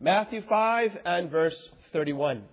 Matthew 5 and verse 31.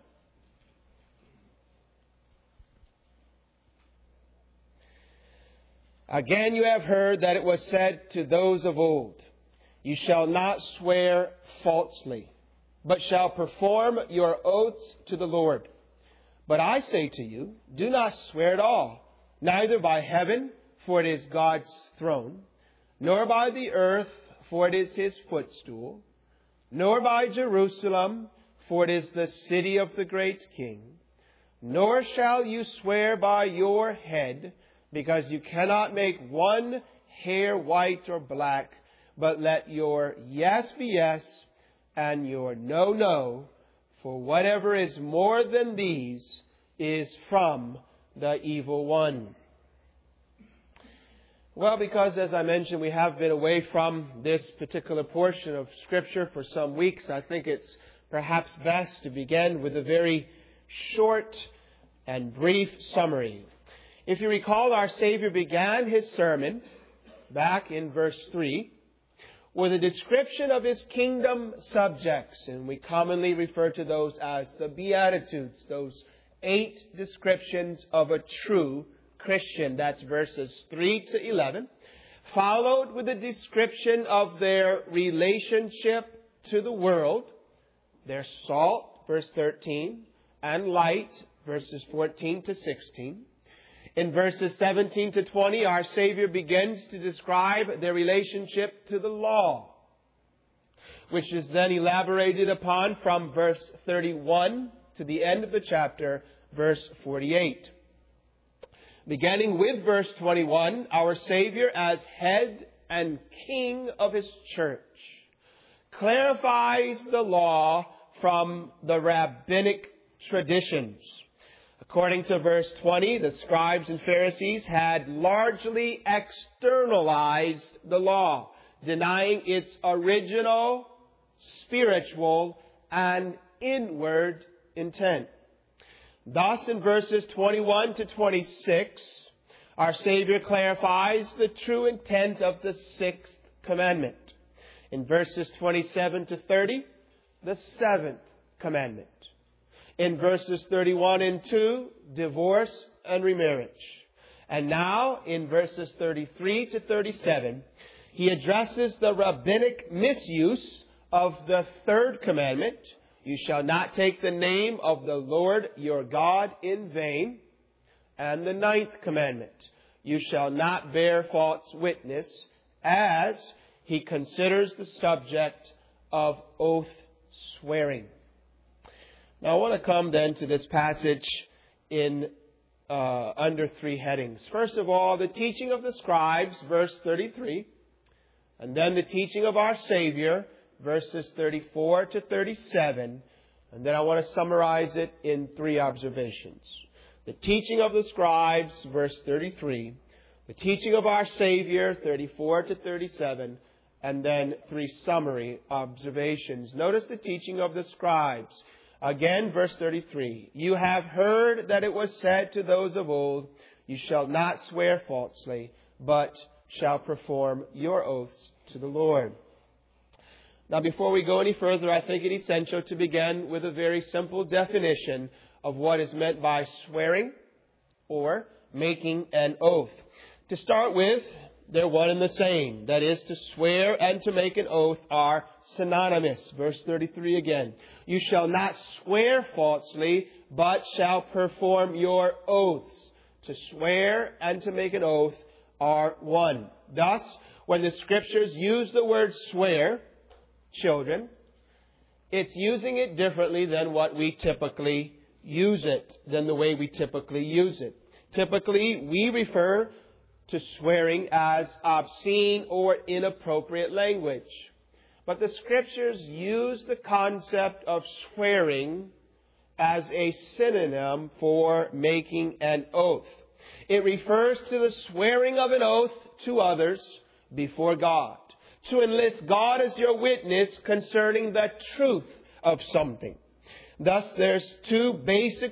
Again, you have heard that it was said to those of old, you shall not swear falsely, but shall perform your oaths to the Lord. But I say to you, do not swear at all, neither by heaven, for it is God's throne, nor by the earth, for it is His footstool, nor by Jerusalem, for it is the city of the great King, nor shall you swear by your head, because you cannot make one hair white or black, but let your yes be yes and your no, no, for whatever is more than these is from the evil one. Well, because as I mentioned, we have been away from this particular portion of Scripture for some weeks, I think it's perhaps best to begin with a very short and brief summary. If you recall, our Savior began His sermon back in verse 3 with a description of His kingdom subjects, and we commonly refer to those as the Beatitudes, those 8 descriptions of a true Christian. That's verses 3 to 11, followed with a description of their relationship to the world, their salt, verse 13, and light, verses 14 to 16. In verses 17 to 20, our Savior begins to describe their relationship to the law, which is then elaborated upon from verse 31 to the end of the chapter, verse 48. Beginning with verse 21, our Savior, as head and king of His church, clarifies the law from the rabbinic traditions. According to verse 20, the scribes and Pharisees had largely externalized the law, denying its original, spiritual, and inward intent. Thus, in verses 21 to 26, our Savior clarifies the true intent of the 6th commandment. In verses 27 to 30, the 7th commandment. In verses 31 and 2, divorce and remarriage. And now, in verses 33 to 37, He addresses the rabbinic misuse of the 3rd commandment. You shall not take the name of the Lord your God in vain. And the 9th commandment. You shall not bear false witness, as He considers the subject of oath swearing. Now, I want to come then to this passage in under 3 headings. First of all, the teaching of the scribes, verse 33. And then the teaching of our Savior, verses 34 to 37. And then I want to summarize it in 3 observations. The teaching of the scribes, verse 33. The teaching of our Savior, 34 to 37. And then 3 summary observations. Notice the teaching of the scribes. Again, verse 33. You have heard that it was said to those of old, you shall not swear falsely, but shall perform your oaths to the Lord. Now, before we go any further, I think it essential to begin with a very simple definition of what is meant by swearing or making an oath. To start with, they're one and the same. That is, to swear and to make an oath are synonymous. Verse 33 again. You shall not swear falsely, but shall perform your oaths. To swear and to make an oath are one. Thus, when the Scriptures use the word swear, children, it's using it differently than what we typically use it, than the way we typically use it. Typically, we refer to swearing as obscene or inappropriate language. But the Scriptures use the concept of swearing as a synonym for making an oath. It refers to the swearing of an oath to others before God, to enlist God as your witness concerning the truth of something. Thus, there's 2 basic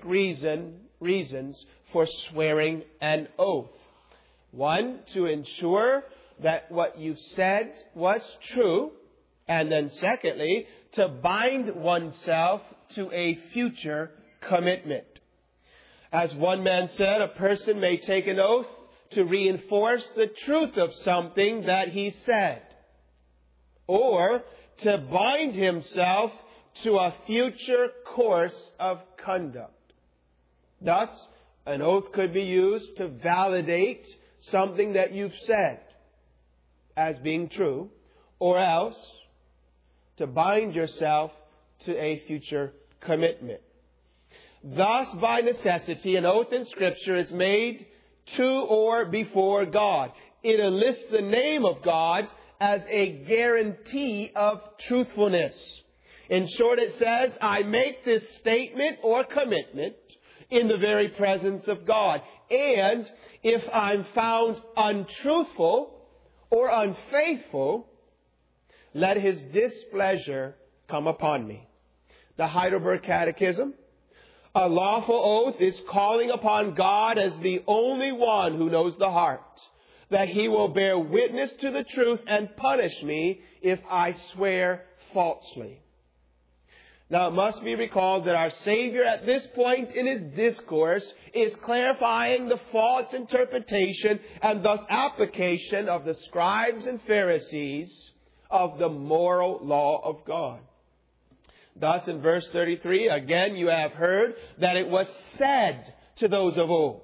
reasons for swearing an oath. 1, to ensure that what you said was true. And then secondly, to bind oneself to a future commitment. As one man said, a person may take an oath to reinforce the truth of something that he said, or to bind himself to a future course of conduct. Thus, an oath could be used to validate something that you've said as being true, or else to bind yourself to a future commitment. Thus, by necessity, an oath in Scripture is made to or before God. It enlists the name of God as a guarantee of truthfulness. In short, it says, I make this statement or commitment in the very presence of God. And if I'm found untruthful or unfaithful, let His displeasure come upon me. The Heidelberg Catechism. A lawful oath is calling upon God as the only one who knows the heart, that He will bear witness to the truth and punish me if I swear falsely. Now, it must be recalled that our Savior at this point in His discourse is clarifying the false interpretation and thus application of the scribes and Pharisees of the moral law of God. Thus, in verse 33, again, you have heard that it was said to those of old.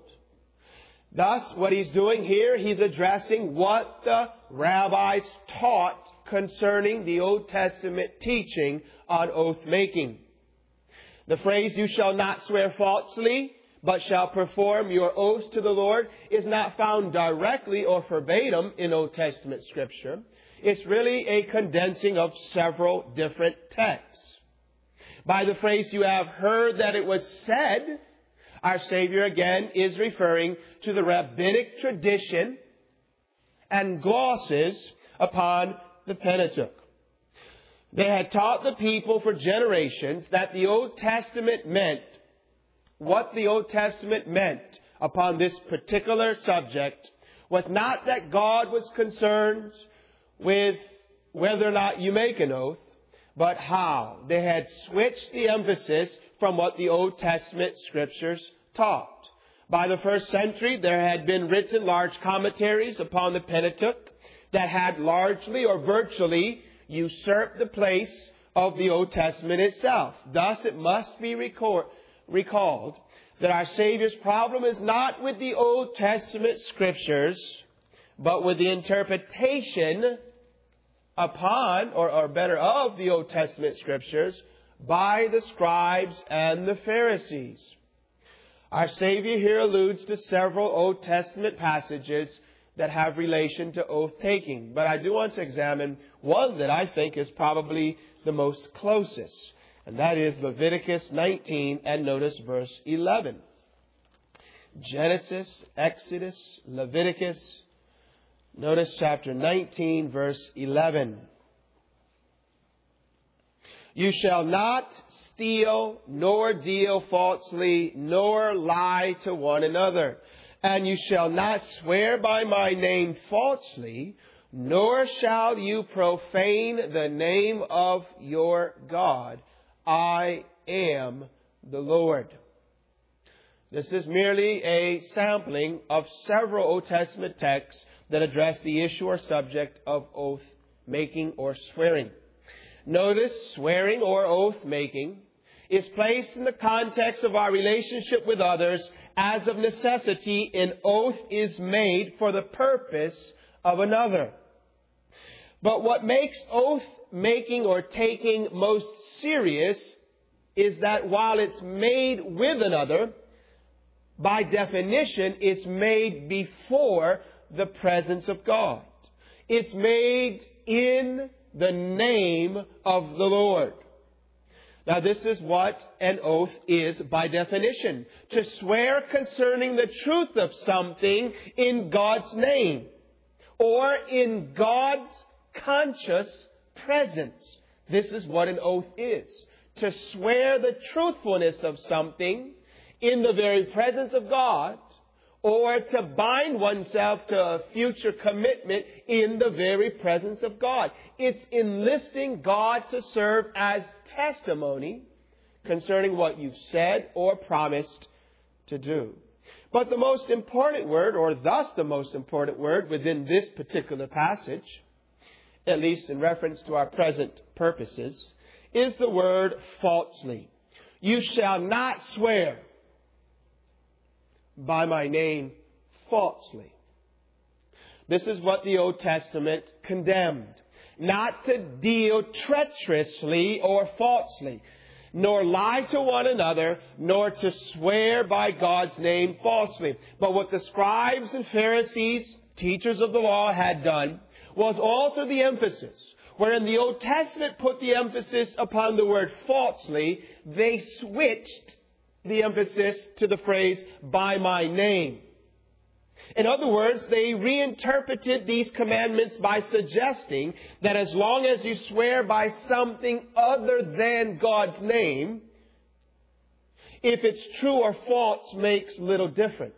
Thus, what He's doing here, He's addressing what the rabbis taught concerning the Old Testament teaching on oath-making. The phrase, you shall not swear falsely, but shall perform your oath to the Lord, is not found directly or verbatim in Old Testament Scripture. It's really a condensing of several different texts. By the phrase, you have heard that it was said, our Savior again is referring to the rabbinic tradition and glosses upon the Pentateuch. They had taught the people for generations that the Old Testament meant what the Old Testament meant upon this particular subject was not that God was concerned with whether or not you make an oath, but how. They had switched the emphasis from what the Old Testament Scriptures taught. By the first century, there had been written large commentaries upon the Pentateuch that had largely or virtually usurped the place of the Old Testament itself. Thus, it must be recalled that our Savior's problem is not with the Old Testament Scriptures, but with the interpretation upon, or better, of the Old Testament Scriptures by the scribes and the Pharisees. Our Savior here alludes to several Old Testament passages that have relation to oath-taking. But I do want to examine one that I think is probably the most closest. And that is Leviticus 19, and notice verse 11. Genesis, Exodus, Leviticus. Notice chapter 19, verse 11. You shall not steal, nor deal falsely, nor lie to one another. And you shall not swear by my name falsely, nor shall you profane the name of your God. I am the Lord. This is merely a sampling of several Old Testament texts that address the issue or subject of oath-making or swearing. Notice, swearing or oath-making is placed in the context of our relationship with others as of necessity. An oath is made for the purpose of another. But what makes oath-making or taking most serious is that while it's made with another, by definition, it's made before the presence of God. It's made in the name of the Lord. Now, this is what an oath is by definition. To swear concerning the truth of something in God's name or in God's conscious presence. This is what an oath is. To swear the truthfulness of something in the very presence of God or to bind oneself to a future commitment in the very presence of God. It's enlisting God to serve as testimony concerning what you've said or promised to do. But the most important word, or thus the most important word within this particular passage, at least in reference to our present purposes, is the word falsely. You shall not swear by my name falsely. This is what the Old Testament condemned. Not to deal treacherously or falsely, nor lie to one another, nor to swear by God's name falsely. But what the scribes and Pharisees, teachers of the law, had done was alter the emphasis. Wherein the Old Testament put the emphasis upon the word falsely, they switched the emphasis to the phrase, by my name. In other words, they reinterpreted these commandments by suggesting that as long as you swear by something other than God's name, if it's true or false makes little difference.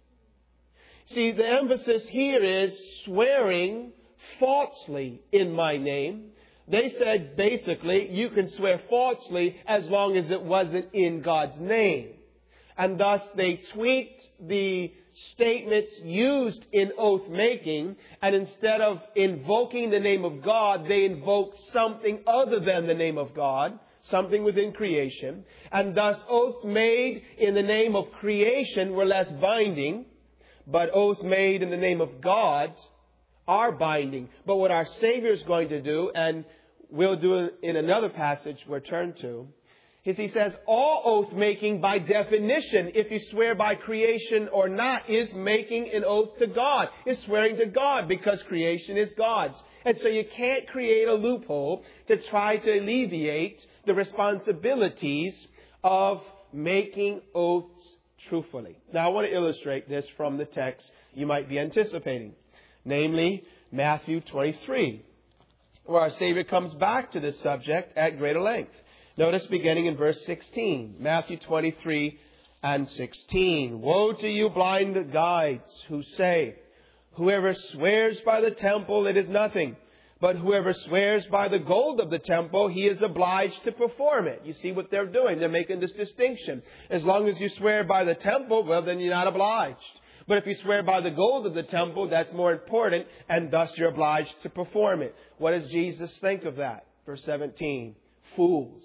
See, the emphasis here is swearing falsely in my name. They said basically you can swear falsely as long as it wasn't in God's name. And thus they tweaked the statements used in oath making, and instead of invoking the name of God, they invoked something other than the name of God, something within creation. And thus oaths made in the name of creation were less binding, but oaths made in the name of God are binding. But what our Savior is going to do, and we'll do in another passage we'll turn to, is he says all oath making by definition, if you swear by creation or not, is making an oath to God, is swearing to God, because creation is God's. And so you can't create a loophole to try to alleviate the responsibilities of making oaths truthfully. Now I want to illustrate this from the text you might be anticipating, namely Matthew 23, where our Savior comes back to this subject at greater length. Notice beginning in verse 16, Matthew 23 and 16. Woe to you, blind guides, who say, whoever swears by the temple, it is nothing. But whoever swears by the gold of the temple, he is obliged to perform it. You see what they're doing? They're making this distinction. As long as you swear by the temple, well, then you're not obliged. But if you swear by the gold of the temple, that's more important, and thus you're obliged to perform it. What does Jesus think of that? Verse 17, fools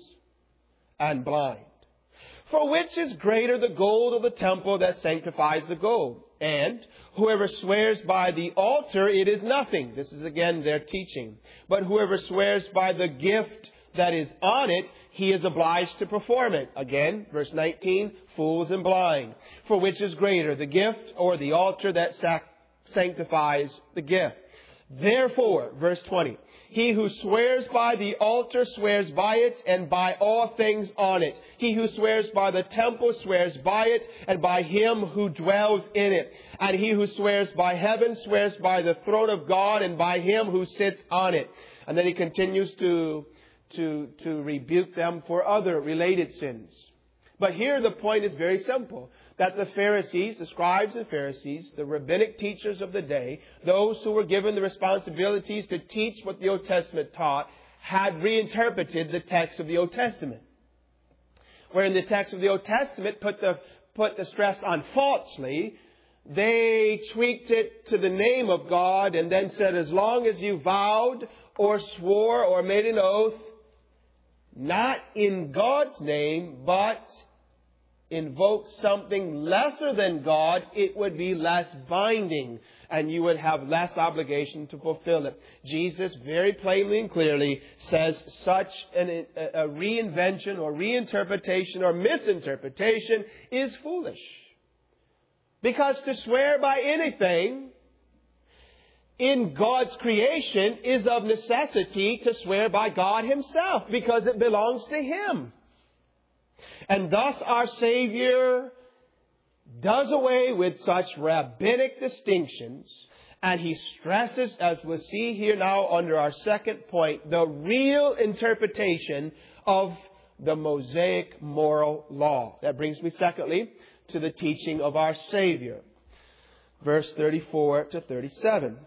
and blind. For which is greater, the gold of the temple that sanctifies the gold? And whoever swears by the altar, it is nothing. This is again their teaching. But whoever swears by the gift that is on it, he is obliged to perform it. Again, verse 19, fools and blind. For which is greater, the gift or the altar that sanctifies the gift? Therefore, verse 20, he who swears by the altar swears by it and by all things on it. He who swears by the temple swears by it and by him who dwells in it. And he who swears by heaven swears by the throne of God and by him who sits on it. And then he continues to rebuke them for other related sins. But here the point is very simple. That the Pharisees, the scribes and Pharisees, the rabbinic teachers of the day, those who were given the responsibilities to teach what the Old Testament taught, had reinterpreted the text of the Old Testament. Wherein the text of the Old Testament put the stress on falsely, they tweaked it to the name of God and then said, as long as you vowed or swore or made an oath, not in God's name, but invoke something lesser than God, it would be less binding and you would have less obligation to fulfill it. Jesus very plainly and clearly says such a reinvention or reinterpretation or misinterpretation is foolish. Because to swear by anything in God's creation is of necessity to swear by God Himself, because it belongs to Him. And thus our Savior does away with such rabbinic distinctions, and He stresses, as we'll see here now under our second point, the real interpretation of the Mosaic moral law. That brings me secondly to the teaching of our Savior. verse 34 to 37.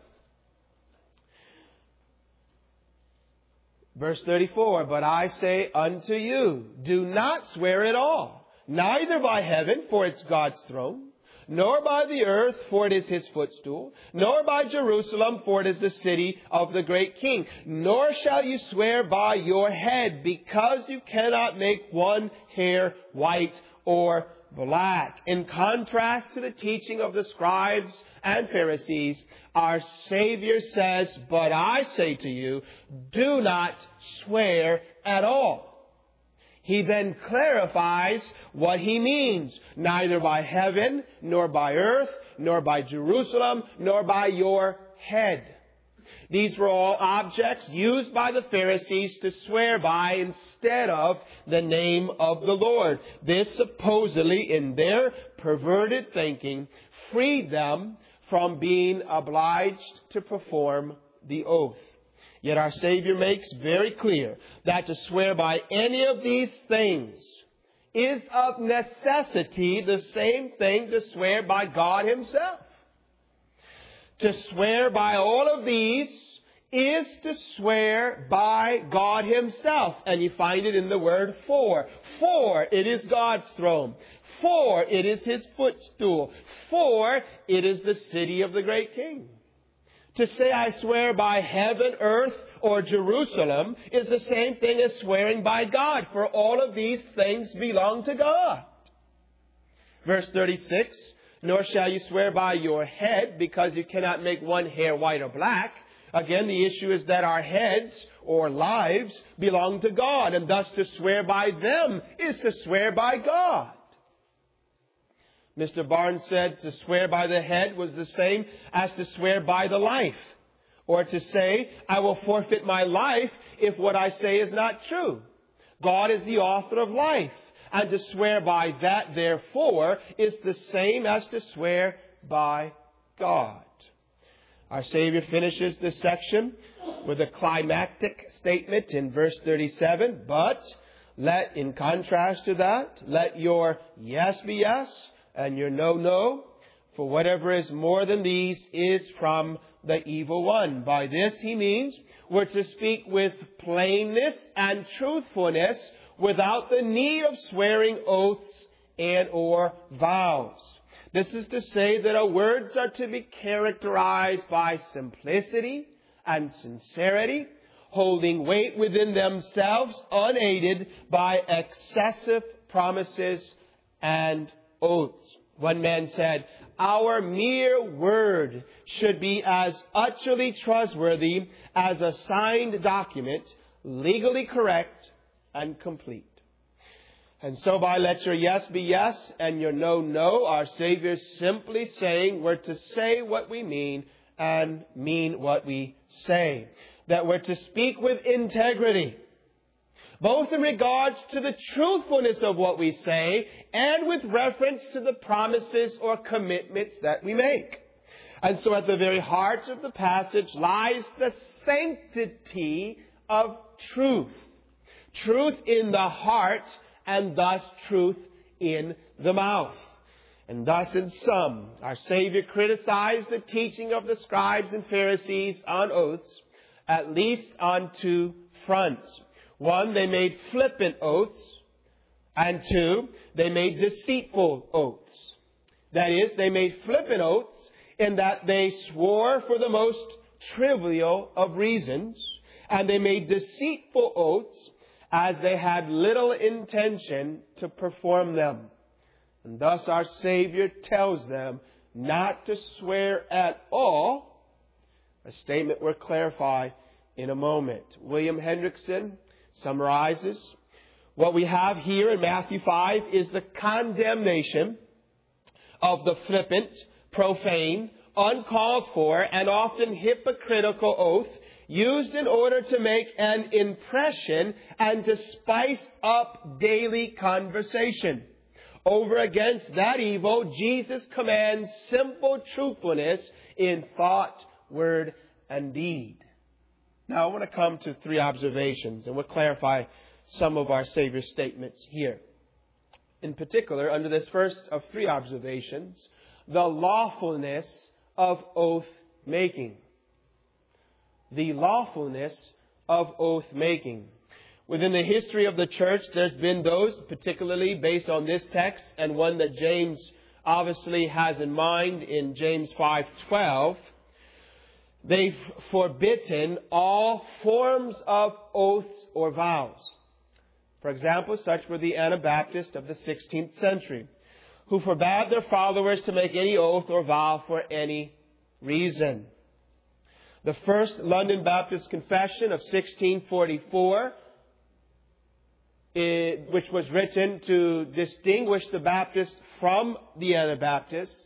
Verse 34, but I say unto you, do not swear at all, neither by heaven, for it's God's throne, nor by the earth, for it is His footstool, nor by Jerusalem, for it is the city of the great King. Nor shall you swear by your head, because you cannot make one hair white or black. In contrast to the teaching of the scribes and Pharisees, our Savior says, but I say to you, do not swear at all. He then clarifies what He means. Neither by heaven, nor by earth, nor by Jerusalem, nor by your head. These were all objects used by the Pharisees to swear by instead of the name of the Lord. This supposedly, in their perverted thinking, freed them from being obliged to perform the oath. Yet our Savior makes very clear that to swear by any of these things is of necessity the same thing to swear by God Himself. To swear by all of these is to swear by God Himself. And you find it in the word for. For it is God's throne. For it is His footstool. For it is the city of the great King. To say I swear by heaven, earth, or Jerusalem is the same thing as swearing by God, for all of these things belong to God. Verse 36, nor shall you swear by your head, because you cannot make one hair white or black. Again, the issue is that our heads or lives belong to God, and thus to swear by them is to swear by God. Mr. Barnes said to swear by the head was the same as to swear by the life. Or to say, I will forfeit my life if what I say is not true. God is the author of life. And to swear by that, therefore, is the same as to swear by God. Our Savior finishes this section with a climactic statement in verse 37. But in contrast to that, let your yes be yes and your no, no. For whatever is more than these is from the evil one. By this he means we're to speak with plainness and truthfulness without the need of swearing oaths and or vows. This is to say that our words are to be characterized by simplicity and sincerity, holding weight within themselves, unaided by excessive promises and oaths. One man said, our mere word should be as utterly trustworthy as a signed document, legally correct and complete. And so by let your yes be yes and your no, no, our Savior is simply saying we're to say what we mean and mean what we say. That we're to speak with integrity, both in regards to the truthfulness of what we say and with reference to the promises or commitments that we make. And so at the very heart of the passage lies the sanctity of truth. Truth in the heart and thus truth in the mouth. And thus in sum, our Savior criticized the teaching of the scribes and Pharisees on oaths, at least on two fronts. One, they made flippant oaths. And two, they made deceitful oaths. That is, they made flippant oaths in that they swore for the most trivial of reasons. And they made deceitful oaths as they had little intention to perform them. And thus our Savior tells them not to swear at all, a statement we'll clarify in a moment. William Hendrickson summarizes, what we have here in Matthew 5 is the condemnation of the flippant, profane, uncalled for, and often hypocritical oath used in order to make an impression and to spice up daily conversation. Over against that evil, Jesus commands simple truthfulness in thought, word, and deed. Now, I want to come to three observations, and we'll clarify some of our Savior's statements here. In particular, under this first of three observations, the lawfulness of oath making. The lawfulness of oath making. Within the history of the church, there's been those, particularly based on this text, and one that James obviously has in mind in James 5:12. They've forbidden all forms of oaths or vows. For example, such were the Anabaptists of the 16th century, who forbade their followers to make any oath or vow for any reason. The First London Baptist Confession of 1644, which was written to distinguish the Baptists from the Anabaptists,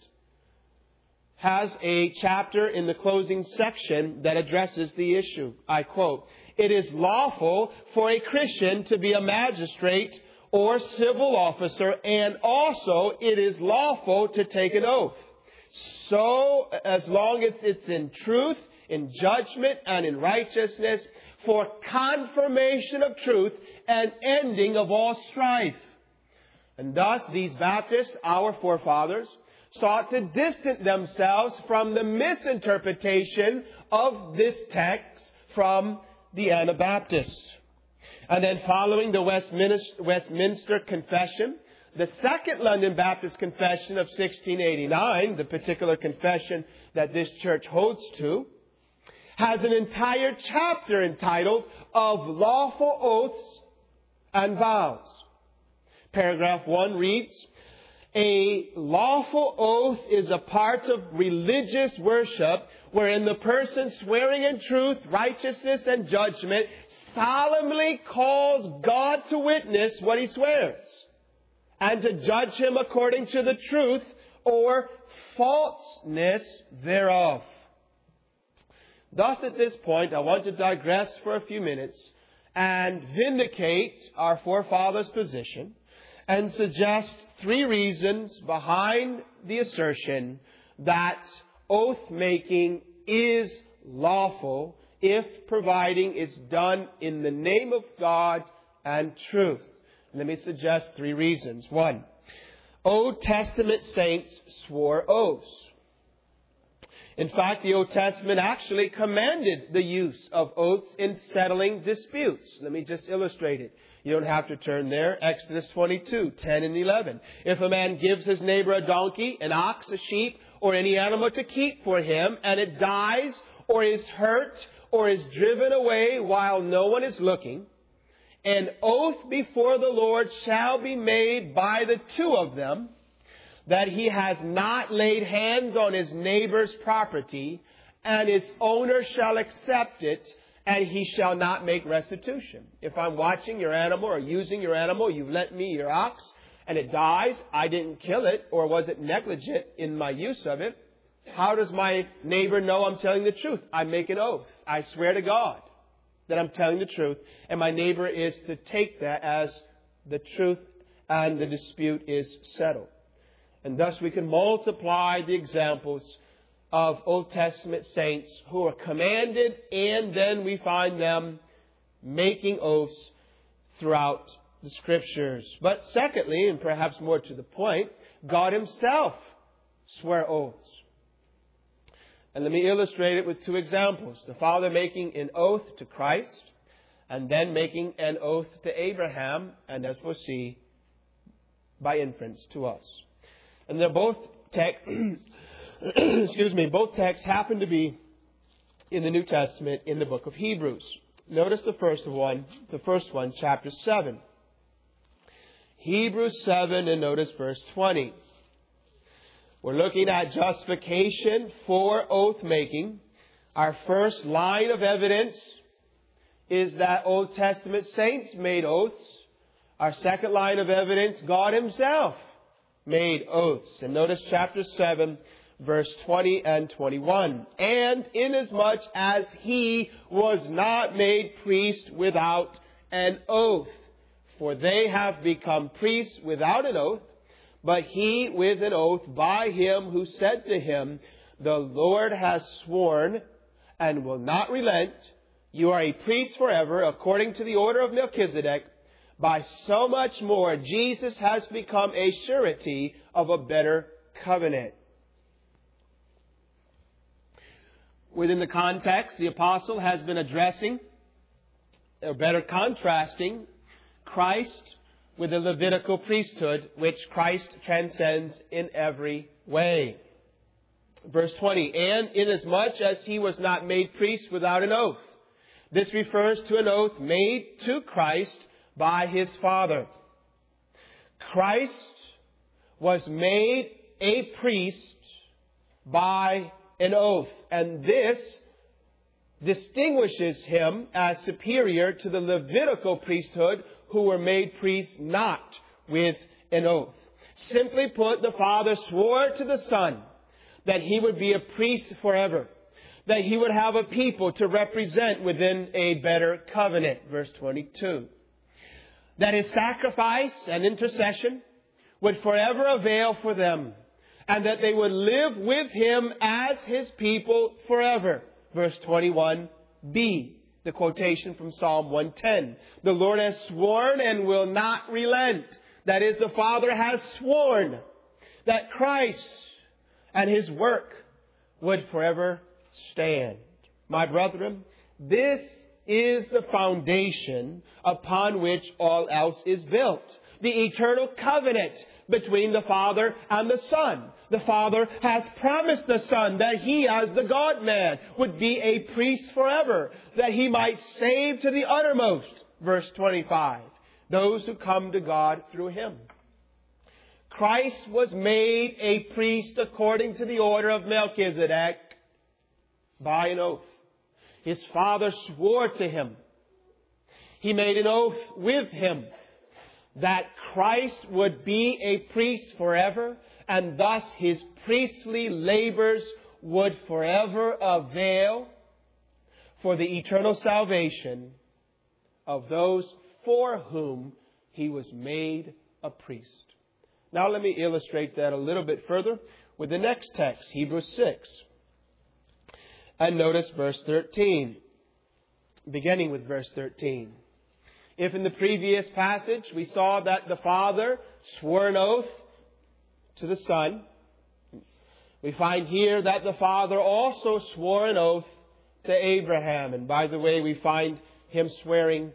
has a chapter in the closing section that addresses the issue. I quote, "It is lawful for a Christian to be a magistrate or civil officer, and also it is lawful to take an oath. So, as long as it's in truth, in judgment, and in righteousness, for confirmation of truth and ending of all strife." And thus, these Baptists, our forefathers, sought to distance themselves from the misinterpretation of this text from the Anabaptists. And then following the Westminster Confession, the Second London Baptist Confession of 1689, the particular confession that this church holds to, has an entire chapter entitled "Of Lawful Oaths and Vows." Paragraph 1 reads, "A lawful oath is a part of religious worship wherein the person swearing in truth, righteousness, and judgment solemnly calls God to witness what he swears, and to judge him according to the truth or falseness thereof." Thus, at this point, I want to digress for a few minutes and vindicate our forefathers' position and suggest 3 reasons behind the assertion that oath-making is lawful if providing it's done in the name of God and truth. Let me suggest 3 reasons. 1, Old Testament saints swore oaths. In fact, the Old Testament actually commanded the use of oaths in settling disputes. Let me just illustrate it. You don't have to turn there. Exodus 22:10 and 11. "If a man gives his neighbor a donkey, an ox, a sheep, or any animal to keep for him, and it dies, or is hurt, or is driven away while no one is looking, an oath before the Lord shall be made by the 2 of them, that he has not laid hands on his neighbor's property, and its owner shall accept it, and he shall not make restitution." If I'm watching your animal or using your animal, you've lent me your ox, and it dies, I didn't kill it, or was it negligent in my use of it, how does my neighbor know I'm telling the truth? I make an oath. I swear to God that I'm telling the truth, and my neighbor is to take that as the truth, and the dispute is settled. And thus we can multiply the examples of Old Testament saints who are commanded, and then we find them making oaths throughout the Scriptures. But secondly, and perhaps more to the point, God Himself swore oaths. And let me illustrate it with 2 examples. The Father making an oath to Christ, and then making an oath to Abraham, and as we'll see, by inference to us. And they're both both texts happen to be in the New Testament in the book of Hebrews. Notice the first one, chapter 7. Hebrews 7, and notice verse 20. We're looking at justification for oath making. Our first line of evidence is that Old Testament saints made oaths. Our second line of evidence, God Himself made oaths. And notice chapter 7, verse 20 and 21. "And inasmuch as He was not made priest without an oath, for they have become priests without an oath, but He with an oath by Him who said to Him, the Lord has sworn and will not relent. You are a priest forever, according to the order of Melchizedek. By so much more, Jesus has become a surety of a better covenant." Within the context, the apostle has been addressing, or better contrasting, Christ with the Levitical priesthood, which Christ transcends in every way. Verse 20, and inasmuch as he was not made priest without an oath. This refers to an oath made to Christ by his Father. Christ was made a priest by an oath, and this distinguishes him as superior to the Levitical priesthood, who were made priests not with an oath. Simply put, the Father swore to the Son that he would be a priest forever, that he would have a people to represent within a better covenant. Verse 22. That his sacrifice and intercession would forever avail for them, and that they would live with him as his people forever. Verse 21b, the quotation from Psalm 110. The Lord has sworn and will not relent. That is, the Father has sworn that Christ and his work would forever stand. My brethren, this is the foundation upon which all else is built. The eternal covenant between the Father and the Son. The Father has promised the Son that he, as the God-man, would be a priest forever, that he might save to the uttermost. Verse 25. Those who come to God through him. Christ was made a priest according to the order of Melchizedek by an oath. His Father swore to him. He made an oath with him that Christ would be a priest forever, and thus his priestly labors would forever avail for the eternal salvation of those for whom he was made a priest. Now let me illustrate that a little bit further with the next text, Hebrews 6. And notice verse 13, beginning with verse 13. If in the previous passage we saw that the Father swore an oath to the Son, we find here that the Father also swore an oath to Abraham. And by the way, we find him swearing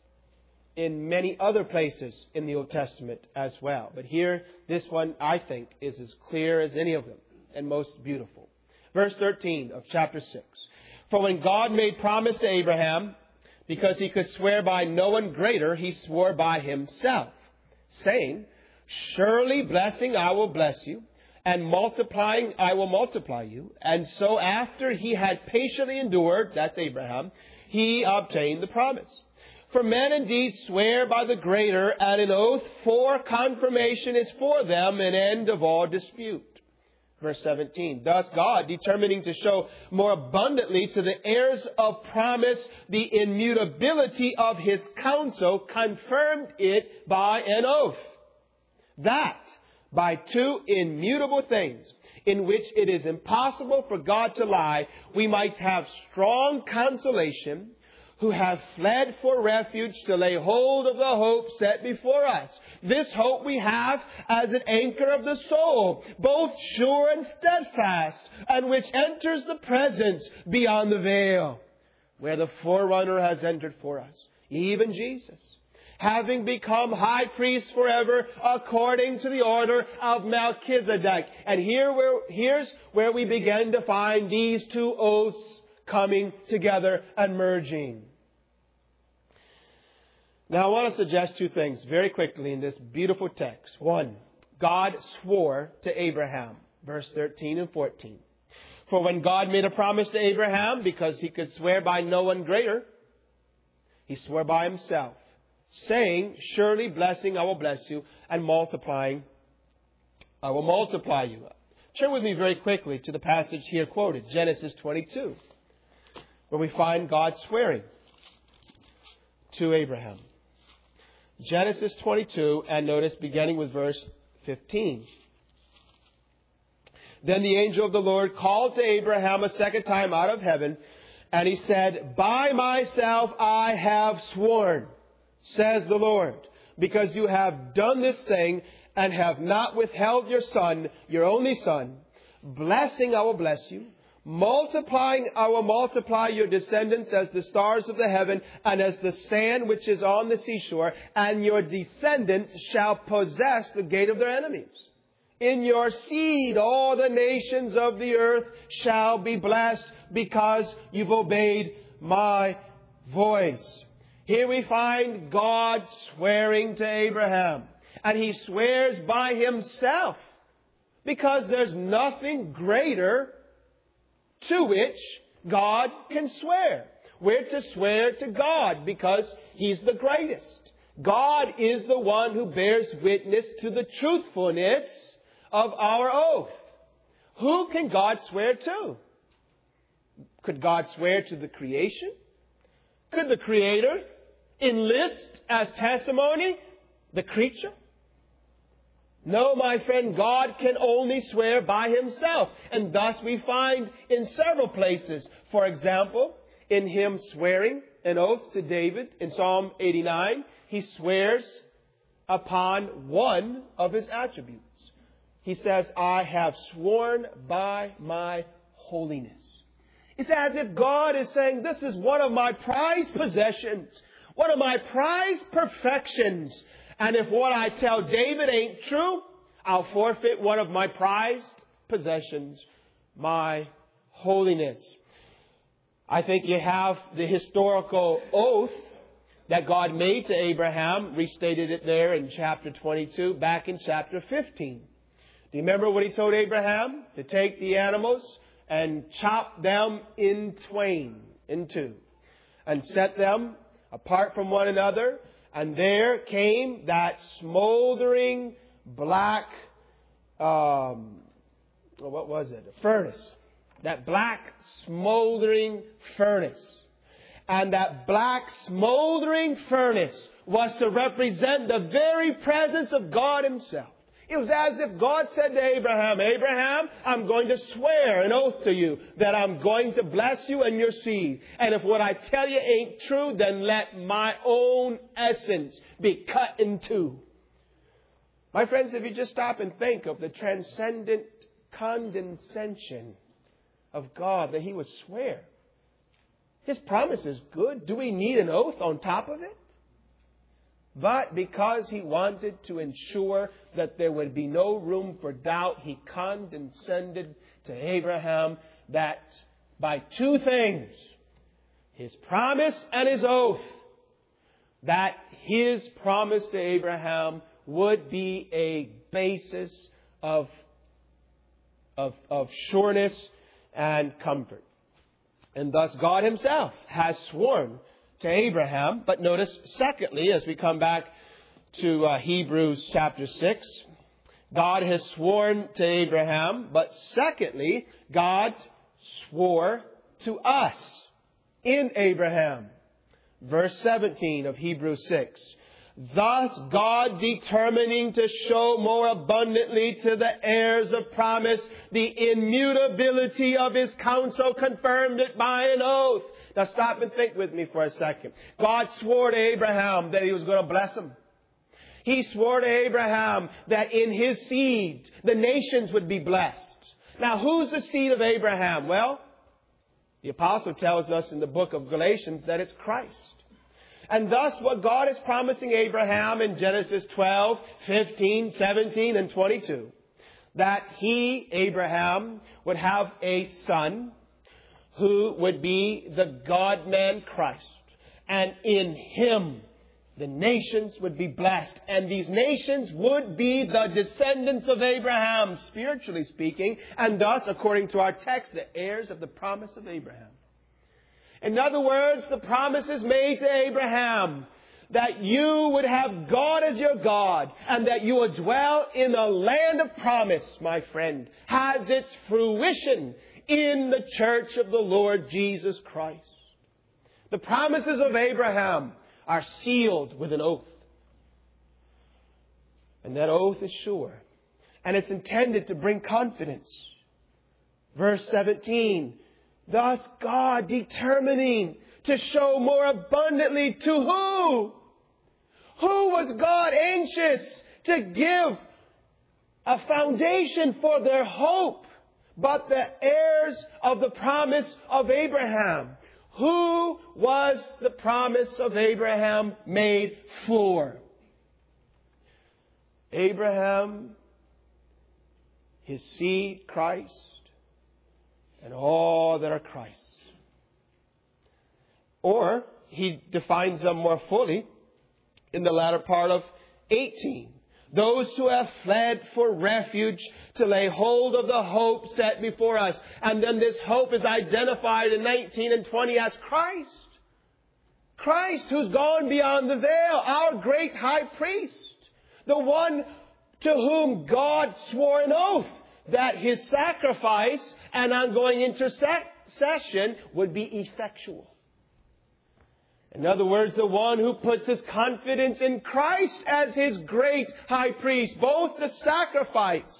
in many other places in the Old Testament as well. But here, this one, I think, is as clear as any of them and most beautiful. Verse 13 of chapter 6. For when God made promise to Abraham, because he could swear by no one greater, he swore by himself, saying, surely blessing I will bless you, and multiplying I will multiply you. And so after he had patiently endured, that's Abraham, he obtained the promise. For men indeed swear by the greater, and an oath for confirmation is for them an end of all dispute. Verse 17, thus God, determining to show more abundantly to the heirs of promise the immutability of his counsel, confirmed it by an oath, that by two immutable things, in which it is impossible for God to lie, we might have strong consolation, who have fled for refuge to lay hold of the hope set before us. This hope we have as an anchor of the soul, both sure and steadfast, and which enters the presence beyond the veil, where the forerunner has entered for us, even Jesus, having become high priest forever according to the order of Melchizedek. And here's where we begin to find these two oaths coming together and merging. Now, I want to suggest two things very quickly in this beautiful text. One, God swore to Abraham, verse 13 and 14. For when God made a promise to Abraham, because he could swear by no one greater, he swore by himself, saying, surely blessing I will bless you, and multiplying I will multiply you. Turn with me very quickly to the passage here quoted, Genesis 22, where we find God swearing to Abraham. Genesis 22, and notice beginning with verse 15. Then the angel of the Lord called to Abraham a second time out of heaven, and he said, by myself I have sworn, says the Lord, because you have done this thing and have not withheld your son, your only son. Blessing I will bless you. I will multiply your descendants as the stars of the heaven and as the sand which is on the seashore, and your descendants shall possess the gate of their enemies. In your seed all the nations of the earth shall be blessed because you've obeyed my voice. Here we find God swearing to Abraham. And He swears by Himself, because there's nothing greater to which God can swear. We're to swear to God because He's the greatest. God is the one who bears witness to the truthfulness of our oath. Who can God swear to? Could God swear to the creation? Could the Creator enlist as testimony the creature? No, my friend, God can only swear by Himself. And thus we find in several places, for example, in Him swearing an oath to David in Psalm 89, He swears upon one of His attributes. He says, I have sworn by my holiness. It's as if God is saying, this is one of my prized possessions, one of my prized perfections. And if what I tell David ain't true, I'll forfeit one of my prized possessions, my holiness. I think you have the historical oath that God made to Abraham, restated it there in chapter 22, back in chapter 15. Do you remember what He told Abraham? To take the animals and chop them in two, and set them apart from one another. And there came that smoldering black, furnace. That black smoldering furnace. And that black smoldering furnace was to represent the very presence of God Himself. It was as if God said to Abraham, Abraham, I'm going to swear an oath to you that I'm going to bless you and your seed. And if what I tell you ain't true, then let my own essence be cut in two. My friends, if you just stop and think of the transcendent condescension of God, that He would swear. His promise is good. Do we need an oath on top of it? But because He wanted to ensure that there would be no room for doubt, He condescended to Abraham that by two things, His promise and His oath, that His promise to Abraham would be a basis of sureness and comfort. And thus God Himself has sworn to Abraham. But notice, secondly, as we come back to Hebrews chapter 6, God has sworn to Abraham. But secondly, God swore to us in Abraham. Verse 17 of Hebrews 6. Thus God, determining to show more abundantly to the heirs of promise the immutability of His counsel, confirmed it by an oath. Now stop and think with me for a second. God swore to Abraham that He was going to bless him. He swore to Abraham that in his seed the nations would be blessed. Now who's the seed of Abraham? Well, the apostle tells us in the book of Galatians that it's Christ. And thus what God is promising Abraham in Genesis 12, 15, 17, and 22, that he, Abraham, would have a son who would be the God-man Christ. And in Him, the nations would be blessed. And these nations would be the descendants of Abraham, spiritually speaking. And thus, according to our text, the heirs of the promise of Abraham. In other words, the promise is made to Abraham that you would have God as your God and that you would dwell in a land of promise, my friend, has its fruition in the church of the Lord Jesus Christ. The promises of Abraham are sealed with an oath. And that oath is sure. And it's intended to bring confidence. Verse 17. Thus God determining to show more abundantly to who? Who was God anxious to give a foundation for their hope? but the heirs of the promise of Abraham. Who was the promise of Abraham made for? Abraham, his seed, Christ, and all that are Christ's. Or, he defines them more fully in the latter part of 18. Those who have fled for refuge to lay hold of the hope set before us. And then this hope is identified in 19 and 20 as Christ. Christ who's gone beyond the veil, our great high priest. The one to whom God swore an oath that his sacrifice and ongoing intercession would be effectual. In other words, the one who puts his confidence in Christ as his great high priest, both the sacrifice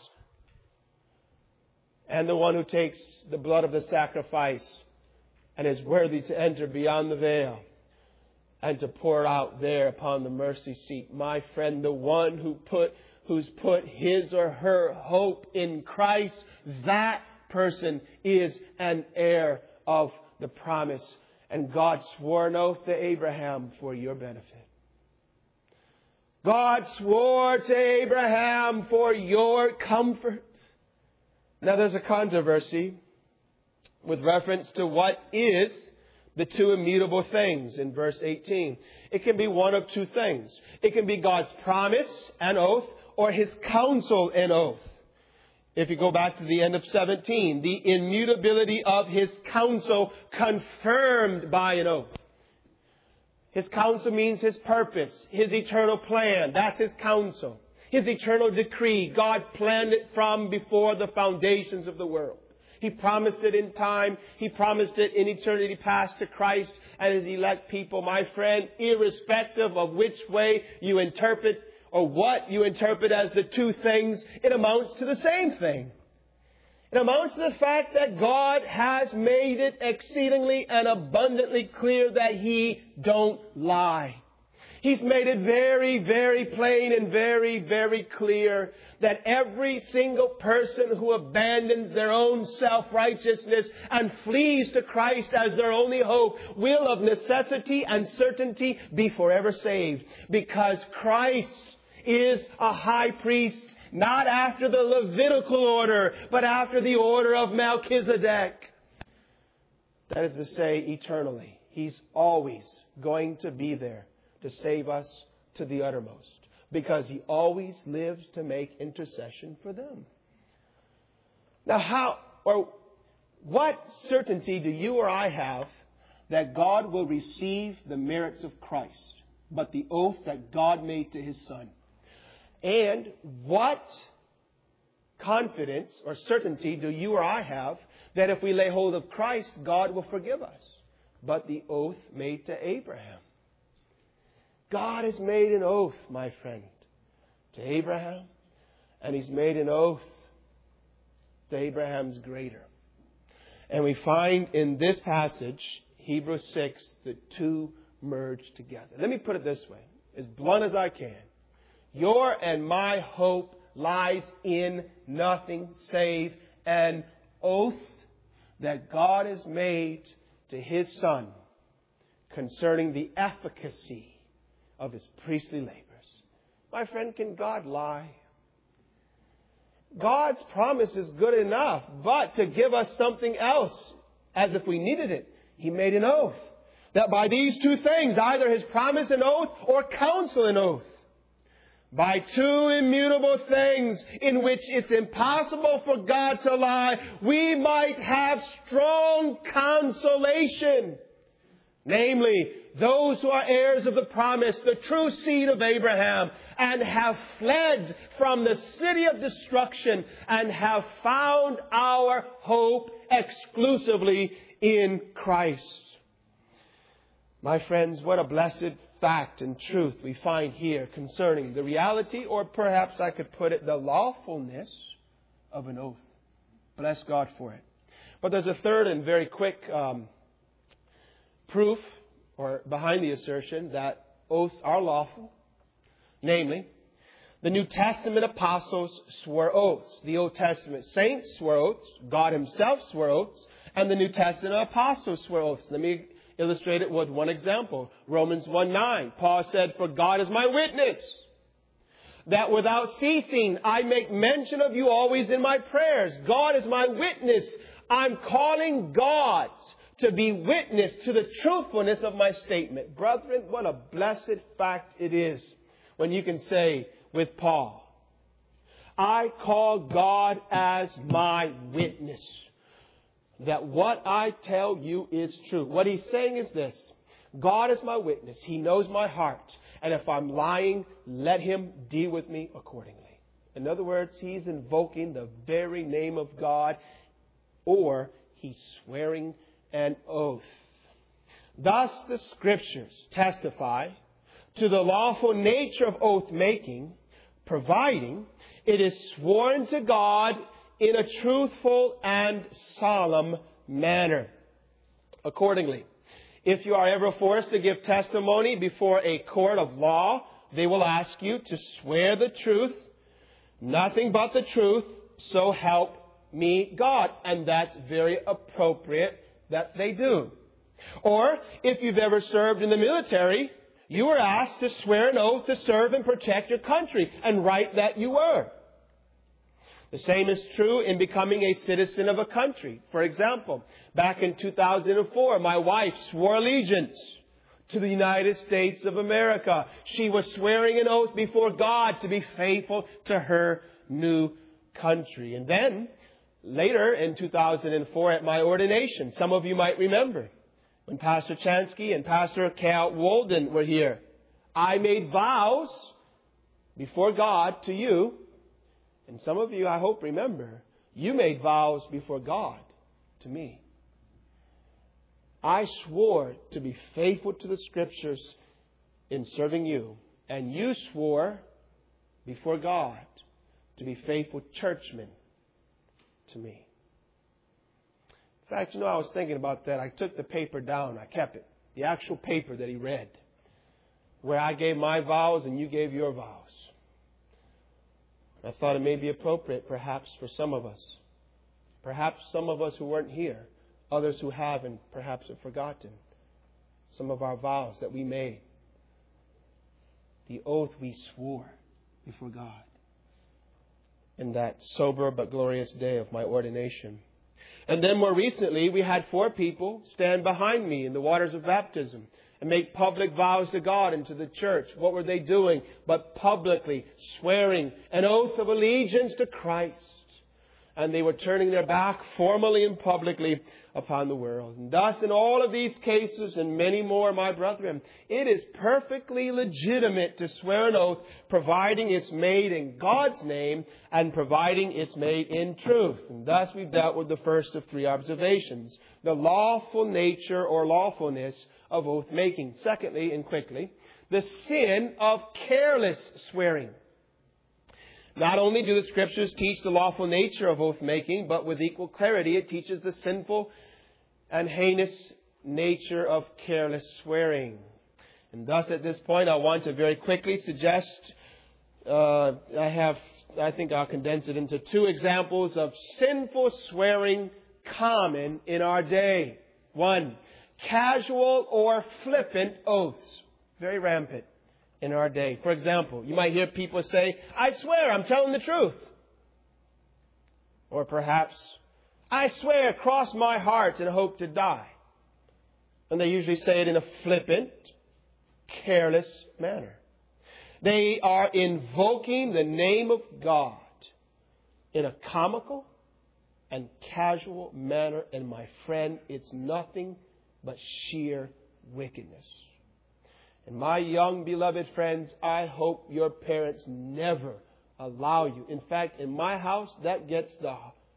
and the one who takes the blood of the sacrifice and is worthy to enter beyond the veil and to pour out there upon the mercy seat. My friend, the one who's put his or her hope in Christ, that person is an heir of the promise. And God swore an oath to Abraham for your benefit. God swore to Abraham for your comfort. Now there's a controversy with reference to what is the two immutable things in verse 18. It can be one of two things. It can be God's promise and oath, or his counsel and oath. If you go back to the end of 17, the immutability of his counsel confirmed by an oath. His counsel means his purpose, his eternal plan. That's his counsel. His eternal decree. God planned it from before the foundations of the world. He promised it in time. He promised it in eternity past to Christ and his elect people. My friend, irrespective of which way you interpret or what you interpret as the two things, it amounts to the same thing. It amounts to the fact that God has made it exceedingly and abundantly clear that he don't lie. He's made it very, very plain and very, very clear that every single person who abandons their own self-righteousness and flees to Christ as their only hope will of necessity and certainty be forever saved. Because Christ is a high priest, not after the Levitical order, but after the order of Melchizedek. That is to say, eternally. He's always going to be there to save us to the uttermost, because he always lives to make intercession for them. Now, what certainty do you or I have that God will receive the merits of Christ, but the oath that God made to his Son? And what confidence or certainty do you or I have that if we lay hold of Christ, God will forgive us, but the oath made to Abraham? God has made an oath, my friend, to Abraham, and he's made an oath to Abraham's greater. And we find in this passage, Hebrews 6, the two merge together. Let me put it this way, as blunt as I can. Your and my hope lies in nothing save an oath that God has made to his Son concerning the efficacy of his priestly labors. My friend, can God lie? God's promise is good enough, but to give us something else, as if we needed it, he made an oath. That by these two things, either his promise and oath or counsel and oath, by two immutable things in which it's impossible for God to lie, we might have strong consolation. Namely, those who are heirs of the promise, the true seed of Abraham, and have fled from the city of destruction and have found our hope exclusively in Christ. My friends, what a blessed fact and truth we find here concerning the reality, or perhaps I could put it, the lawfulness of an oath. Bless God for it. But there's a third and very quick proof or behind the assertion that oaths are lawful. Namely, The New Testament apostles swore oaths. The Old Testament saints swore oaths. God himself swore oaths. And the New Testament apostles swore oaths. Let me illustrate it with one example. Romans 1:9. Paul said, "For God is my witness, that without ceasing I make mention of you always in my prayers." God is my witness. I'm calling God to be witness to the truthfulness of my statement. Brethren, what a blessed fact it is when you can say with Paul, "I call God as my witness that what I tell you is true." What he's saying is this: God is my witness. He knows my heart. And if I'm lying, let him deal with me accordingly. In other words, he's invoking the very name of God, or he's swearing an oath. Thus, the Scriptures testify to the lawful nature of oath-making, providing it is sworn to God in a truthful and solemn manner. Accordingly, if you are ever forced to give testimony before a court of law, they will ask you to swear the truth, nothing but the truth, so help me God. And that's very appropriate that they do. Or if you've ever served in the military, you were asked to swear an oath to serve and protect your country, and right that you were. The same is true in becoming a citizen of a country. For example, back in 2004, my wife swore allegiance to the United States of America. She was swearing an oath before God to be faithful to her new country. And then, later in 2004 at my ordination, some of you might remember, when Pastor Chansky and Pastor Cal Walden were here, I made vows before God to you. And some of you, I hope, remember, you made vows before God to me. I swore to be faithful to the Scriptures in serving you. And you swore before God to be faithful churchmen to me. In fact, I was thinking about that. I took the paper down. I kept it. The actual paper that he read, where I gave my vows and you gave your vows. I thought it may be appropriate, perhaps, for some of us. Perhaps some of us who weren't here. Others who have and perhaps have forgotten some of our vows that we made. The oath we swore before God in that sober but glorious day of my ordination. And then more recently, we had 4 people stand behind me in the waters of baptism and make public vows to God and to the church. What were they doing but publicly swearing an oath of allegiance to Christ? And they were turning their back formally and publicly upon the world. And thus, in all of these cases and many more, my brethren, it is perfectly legitimate to swear an oath, providing it's made in God's name and providing it's made in truth. And thus, we've dealt with the first of 3 observations: the lawful nature or lawfulness of oath-making. Secondly, and quickly, the sin of careless swearing. Not only do the Scriptures teach the lawful nature of oath-making, but with equal clarity it teaches the sinful and heinous nature of careless swearing. And thus at this point I want to very quickly suggest, I think I'll condense it into 2 examples of sinful swearing common in our day. 1, casual or flippant oaths. Very rampant in our day. For example, you might hear people say, "I swear I'm telling the truth." Or perhaps, "I swear, cross my heart and hope to die." And they usually say it in a flippant, careless manner. They are invoking the name of God in a comical and casual manner. And my friend, it's nothing but sheer wickedness. And my young beloved friends, I hope your parents never allow you. In fact, in my house, that gets the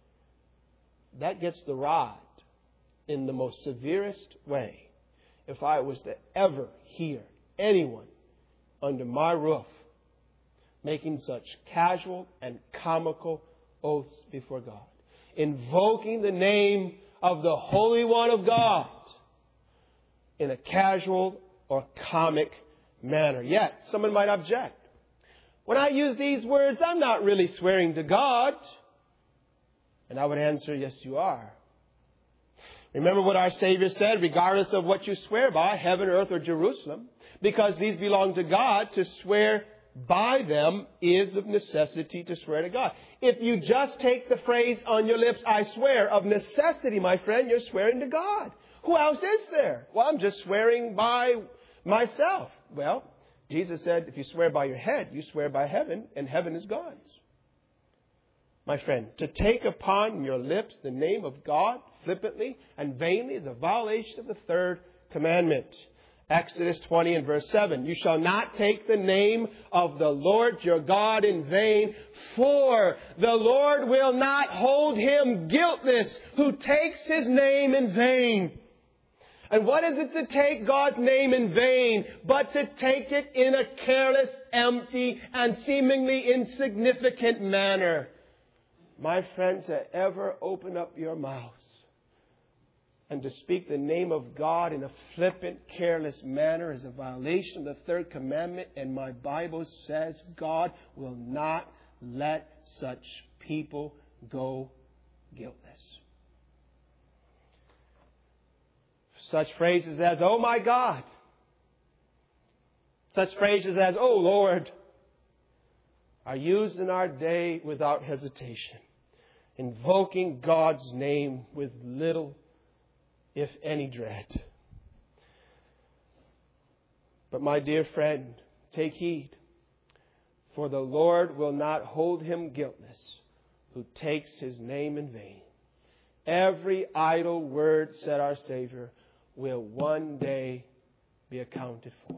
rod in the most severest way. If I was to ever hear anyone under my roof making such casual and comical oaths before God, invoking the name of the Holy One of God in a casual or comic manner. Yet, someone might object. when I use these words, I'm not really swearing to God. And I would answer, yes, you are. Remember what our Savior said, regardless of what you swear by, heaven, earth, or Jerusalem, because these belong to God, to swear by them is of necessity to swear to God. If you just take the phrase on your lips, I swear, of necessity, my friend, you're swearing to God. Who else is there? Well, I'm just swearing by myself. Well, Jesus said, if you swear by your head, you swear by heaven, and heaven is God's. My friend, to take upon your lips the name of God flippantly and vainly is a violation of the third commandment. Exodus 20 and verse 7. You shall not take the name of the Lord your God in vain, for the Lord will not hold him guiltless who takes his name in vain. And what is it to take God's name in vain, but to take it in a careless, empty, and seemingly insignificant manner? My friend, to ever open up your mouth and to speak the name of God in a flippant, careless manner is a violation of the third commandment. And my Bible says God will not let such people go guiltless. Such phrases as, oh my God. Such phrases as, oh Lord, are used in our day without hesitation, invoking God's name with little, if any, dread. But my dear friend, take heed, for the Lord will not hold him guiltless who takes his name in vain. Every idle word, said our Savior, will one day be accounted for.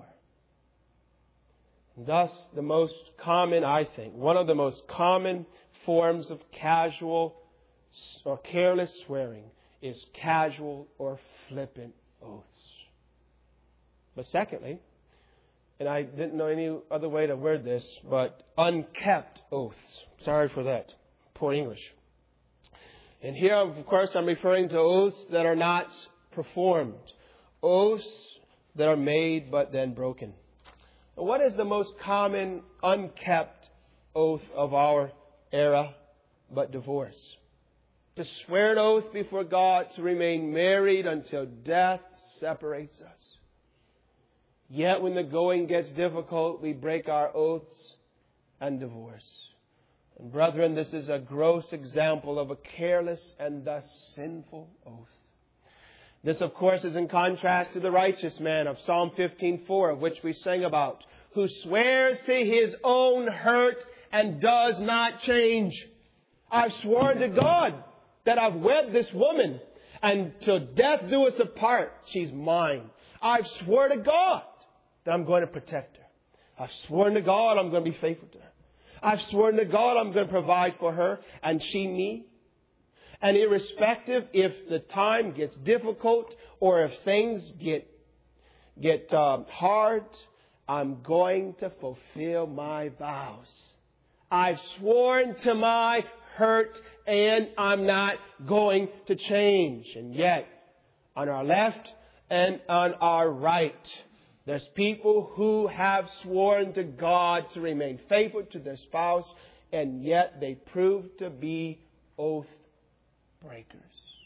Thus, the most common, I think, one of the most common forms of casual or careless swearing is casual or flippant oaths. But secondly, and I didn't know any other way to word this, but unkept oaths. Sorry for that. Poor English. And here, of course, I'm referring to oaths that are not performed. Oaths that are made but then broken. What is the most common unkept oath of our era but divorce? To swear an oath before God to remain married until death separates us. Yet when the going gets difficult, we break our oaths and divorce. And brethren, this is a gross example of a careless and thus sinful oath. This, of course, is in contrast to the righteous man of Psalm 15:4, of which we sang about, who swears to his own hurt and does not change. I've sworn to God that I've wed this woman, and till death do us apart, she's mine. I've sworn to God that I'm going to protect her. I've sworn to God I'm going to be faithful to her. I've sworn to God I'm going to provide for her and she me. And irrespective if the time gets difficult or if things get hard, I'm going to fulfill my vows. I've sworn to my hurt and I'm not going to change. And yet, on our left and on our right, there's people who have sworn to God to remain faithful to their spouse, and yet they prove to be oath breakers.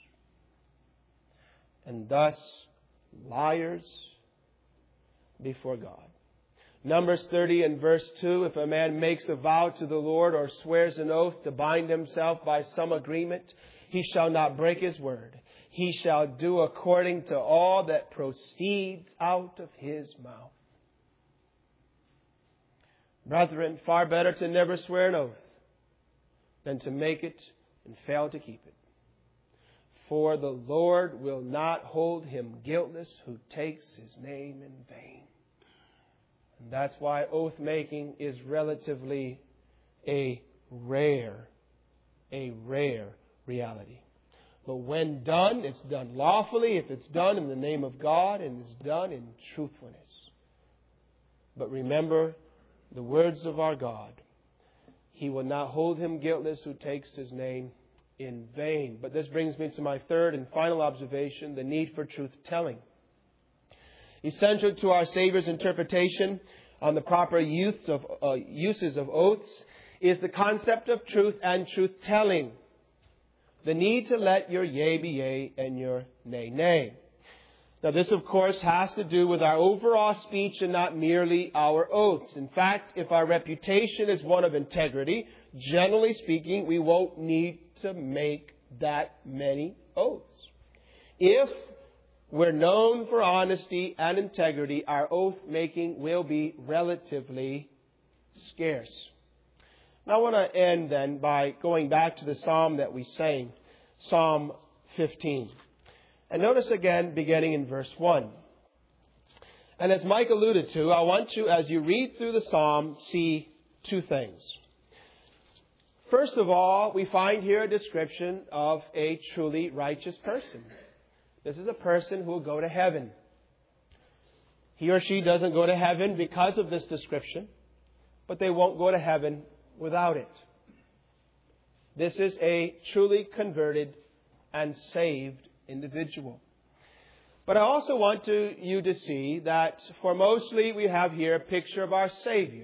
And thus, liars before God. Numbers 30 and verse 2, if a man makes a vow to the Lord or swears an oath to bind himself by some agreement, he shall not break his word. He shall do according to all that proceeds out of his mouth. Brethren, far better to never swear an oath than to make it and fail to keep it. For the Lord will not hold him guiltless who takes his name in vain. And that's why oath making is relatively a rare reality. But when done, it's done lawfully, if it's done in the name of God, and it's done in truthfulness. But remember the words of our God. He will not hold him guiltless who takes his name in vain. But this brings me to my third and final observation, the need for truth-telling. Essential to our Savior's interpretation on the proper uses of oaths is the concept of truth and truth-telling. The need to let your yea be yea and your nay, nay. Now this, of course, has to do with our overall speech and not merely our oaths. In fact, if our reputation is one of integrity, generally speaking, we won't need to make that many oaths. If we're known for honesty and integrity, our oath-making will be relatively scarce. Now I want to end then by going back to the psalm that we sang, Psalm 15. And notice again, beginning in verse 1. And as Mike alluded to, I want you, as you read through the psalm, see two things. First of all, we find here a description of a truly righteous person. This is a person who will go to heaven. He or she doesn't go to heaven because of this description, but they won't go to heaven without it. This is a truly converted and saved individual. But I also want you to see that for mostly we have here a picture of our Savior,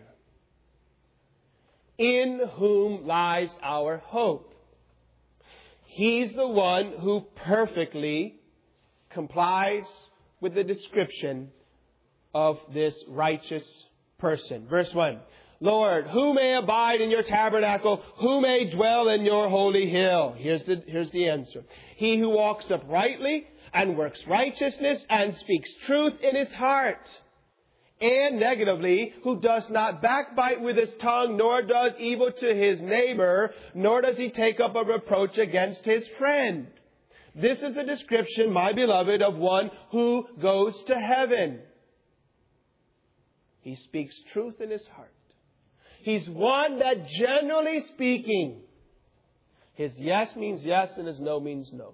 in whom lies our hope. He's the one who perfectly complies with the description of this righteous person. Verse 1. Lord, who may abide in your tabernacle? Who may dwell in your holy hill? Here's the answer. He who walks uprightly and works righteousness and speaks truth in his heart. And negatively, who does not backbite with his tongue, nor does evil to his neighbor, nor does he take up a reproach against his friend. This is a description, my beloved, of one who goes to heaven. He speaks truth in his heart. He's one that, generally speaking, his yes means yes and his no means no.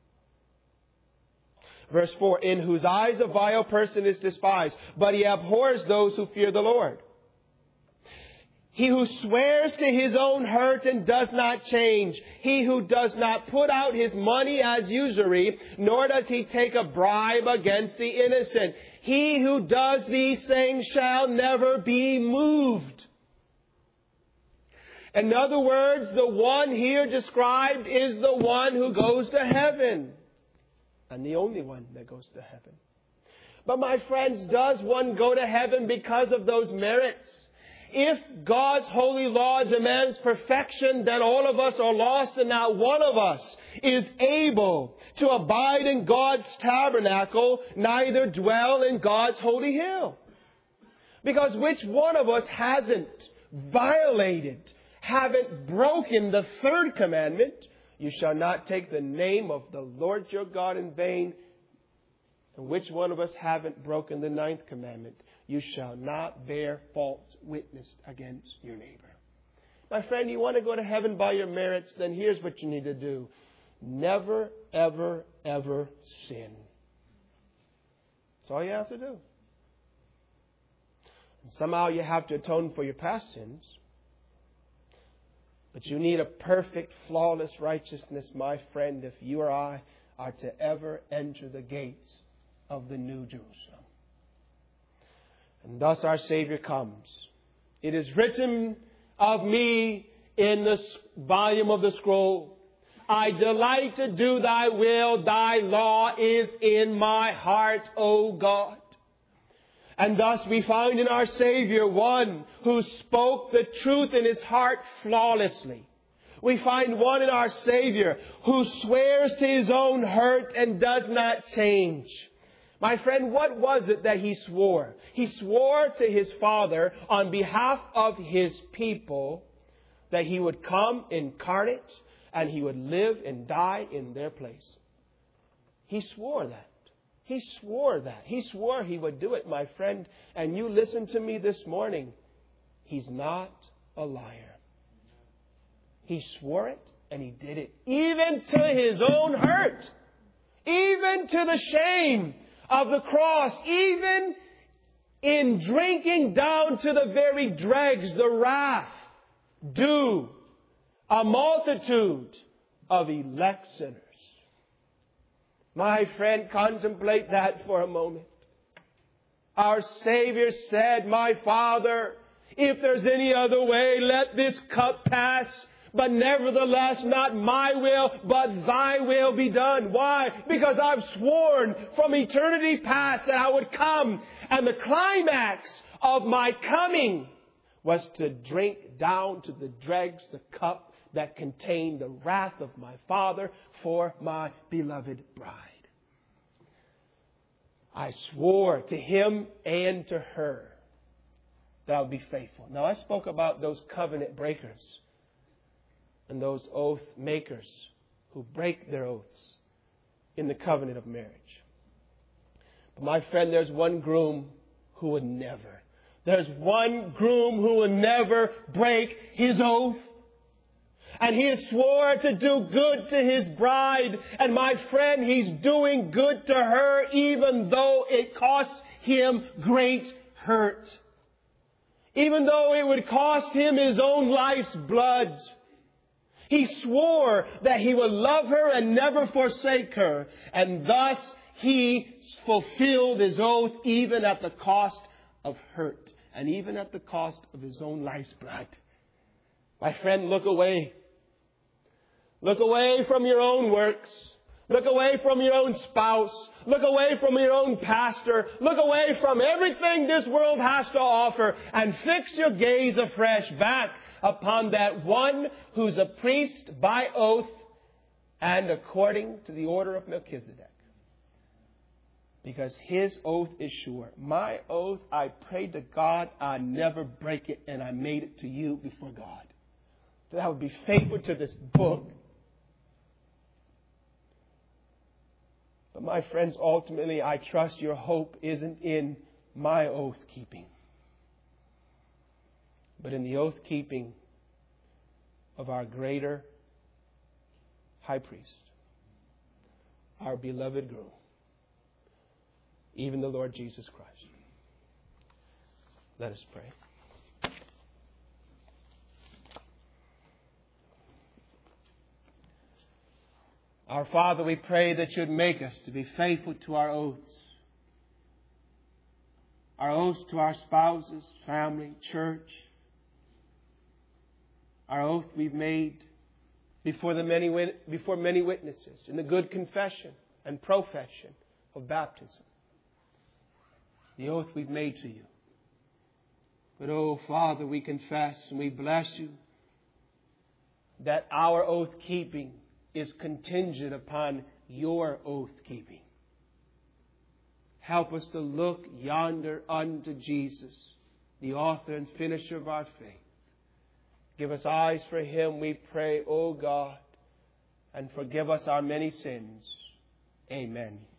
Verse 4, in whose eyes a vile person is despised, but he abhors those who fear the Lord. He who swears to his own hurt and does not change. He who does not put out his money as usury, nor does he take a bribe against the innocent. He who does these things shall never be moved. In other words, the one here described is the one who goes to heaven. And the only one that goes to heaven. But my friends, does one go to heaven because of those merits? If God's holy law demands perfection, then all of us are lost and not one of us is able to abide in God's tabernacle, neither dwell in God's holy hill. Because which one of us hasn't violated, haven't broken the third commandment? You shall not take the name of the Lord your God in vain. And which one of us haven't broken the ninth commandment? You shall not bear false witness against your neighbor. My friend, you want to go to heaven by your merits? Then here's what you need to do. Never, ever, ever sin. That's all you have to do. And somehow you have to atone for your past sins. But you need a perfect, flawless righteousness, my friend, if you or I are to ever enter the gates of the New Jerusalem. And thus our Savior comes. It is written of me in the volume of the scroll, I delight to do thy will, thy law is in my heart, O God. And thus we find in our Savior one who spoke the truth in his heart flawlessly. We find one in our Savior who swears to his own hurt and does not change. My friend, what was it that he swore? He swore to his Father on behalf of his people that he would come incarnate and he would live and die in their place. He swore that. He swore that. He swore he would do it, my friend. And you listen to me this morning. He's not a liar. He swore it and he did it. Even to his own hurt. Even to the shame of the cross. Even in drinking down to the very dregs the wrath due a multitude of elect sinners. My friend, contemplate that for a moment. Our Savior said, "My Father, if there's any other way, let this cup pass. But nevertheless, not my will, but thy will be done." Why? Because I've sworn from eternity past that I would come. And the climax of my coming was to drink down to the dregs the cup that contained the wrath of my Father for my beloved bride. I swore to him and to her that I would be faithful. Now, I spoke about those covenant breakers and those oath makers who break their oaths in the covenant of marriage. But my friend, there's one groom who would never. There's one groom who would never break his oath. And he has swore to do good to his bride. And my friend, he's doing good to her even though it costs him great hurt. Even though it would cost him his own life's blood. He swore that he would love her and never forsake her. And thus he fulfilled his oath even at the cost of hurt. And even at the cost of his own life's blood. My friend, look away. Look away from your own works. Look away from your own spouse. Look away from your own pastor. Look away from everything this world has to offer. And fix your gaze afresh back upon that one who's a priest by oath and according to the order of Melchizedek. Because his oath is sure. My oath, I prayed to God I never break it, and I made it to you before God. That I would be faithful to this book. But my friends, ultimately, I trust your hope isn't in my oath keeping, but in the oath keeping of our greater high priest, our beloved groom, even the Lord Jesus Christ. Let us pray. Our Father, we pray that you'd make us to be faithful to our oaths. Our oaths to our spouses, family, church. Our oath we've made before many witnesses in the good confession and profession of baptism. The oath we've made to you. But, oh, Father, we confess and we bless you that our oath keeping is contingent upon your oath keeping. Help us to look yonder unto Jesus, the author and finisher of our faith. Give us eyes for him, we pray, O God, and forgive us our many sins. Amen.